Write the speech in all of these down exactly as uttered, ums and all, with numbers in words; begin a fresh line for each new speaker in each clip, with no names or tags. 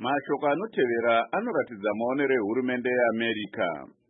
Mashoko anotevera anoratidza maonero ehurumende yeAmerica.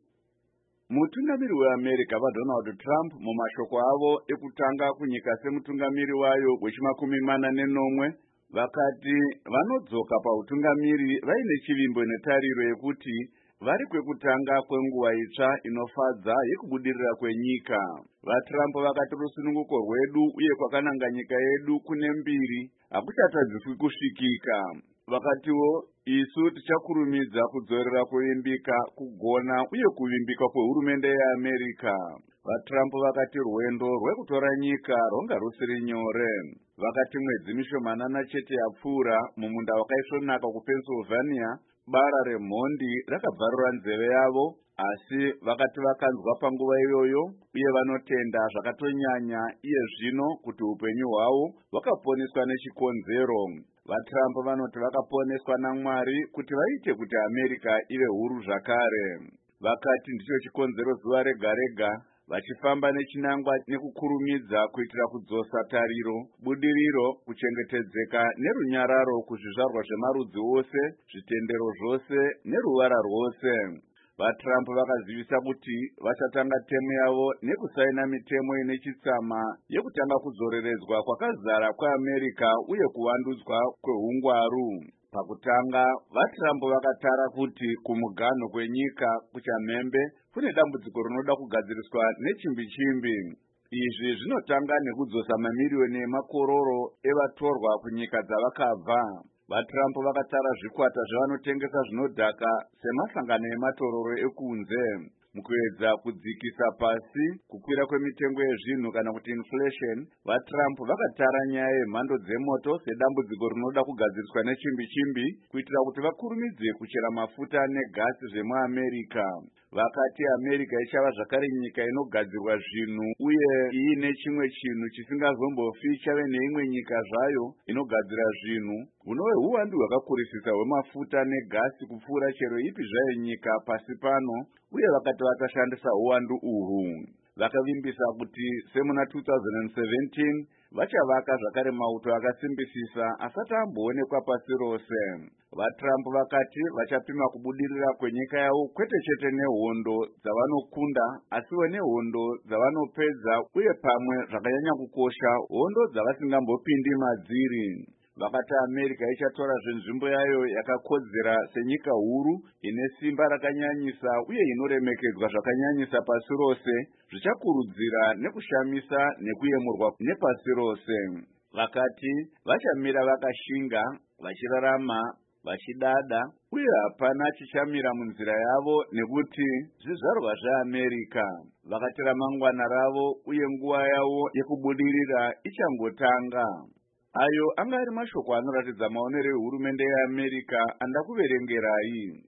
Mutungamiri weAmerica vaDonald Trump mumashoko avo ekutanga kunyika semutungamiri wayo wechimakumi mana nenomwe vakati vanodzoka pautungamiri vaine chivimbo netariro yekuti vari kwekutanga kwenguva itsva inofadza yekubudirira kwenyika. VaTrump vakati rusununguko rwedu uye kwakananga nyika yedu kune mbiri hakuchatadziswi kusvikika. Vakatiwo isu tichakurumidza kudzorera kuvimbika, kugona uye kuvimbika kwehurumende yeAmerica. VaTrump vakati rwendo rwekutora nyika rwanga rusiri nyore. Vakati mwedzi mishomanana chete yapfuura mumunda wakaisvonaka kuPennsylvania bara remhondi rakabvarura nzeve yavo, asi vakati vakanzwa panguva iyoyo uye vanotenda zvakatonyanya iye zvino kuti upenyu hwavo hwakaponeswa nechikonzero. VaTrump vanoti vakaponeswa naMwari kuti vaite kuti America ive huru zvakare. Vakati ndicho chikonzero zuva rega rega vachifamba nechinangwa nekukurumidza kuitira kudzosa tariro, budiriro, kuchengetedzeka nerunyararo kuzvizvarwa zvemarudzi ose, zvitendero zvose neruvara rwose. VaTrump vakazivisa kuti vachatanga temu yavo nekusaina mitemo ine chitsama yekutanga kuzoreredzwa kwakazara kweAmerica uye kuvandudzwa kwehungwaru. Pakutanga, VaTrump vakatara kuti kumuganho kwenyika kuchamhembe kune dambudziko rinoda kugadziriswa nechimbi-chimbi. Izvi zvinotanga nekudzosa mamiriyoni emakororo evatorwa kunyika dzavakabva. VaTrump vakatara zvikwata zvevanotengesa zvinodhaka semasangano ematororo ekunze. Mukuedza kudzikisa pasi kukwira kwemitengo yezvinhu kana kuti inflation, VaTrump vakatara nyaya yemhando dzemoto sedambudziko rinoda kugadziriswa nechimbi-chimbi kuitira kuti vakurumidze kuchera mafuta negasi zvemuAmerica. Vakati America ichava zvakare nyika inogadzirwa zvinhu uye iine chimwe chinhu chisingazombofi chave neimwe nyika zvayo inogadzira zvinhu. Hunove huwandu hwakakurisisa hwemafuta negasi kupfuura chero ipi zvayo nyika pasi pano, uye vakati vachashandisa huwandu uhwu. Vakavimbisa kuti semuna two thousand seventeen vachavaka zvakare mauto akasimbisisa asati amboonekwa pasi rose. VaTrump vakati vachapima kubudirira kwenyika yavo kwete chete nehondo dzavanokunda asiwo nehondo dzavanopedza, uye pamwe zvakanyanya kukosha hondo dzavasingambopindi madziri. Vakati America ichatorazve nzvimbo yayo yakakodzera senyika huru ine simba rakanyanyisa uye inoremekedzwa zvakanyanyisa pasi rose, zvichakurudzira nekushamisa nekuyemurwa nepasi rose. Vakati vachamira vakashinga, vachirarama, vachidada, uye hapana chichamira munzira yavo nekuti zvizvarwa zveAmerica. Vakati ramangwana ravo uye nguva yavo yekubudirira ichangotanga. Ayo anga ari mashoko anoratidza maonero ehurumende yeAmerica andakuverengerai.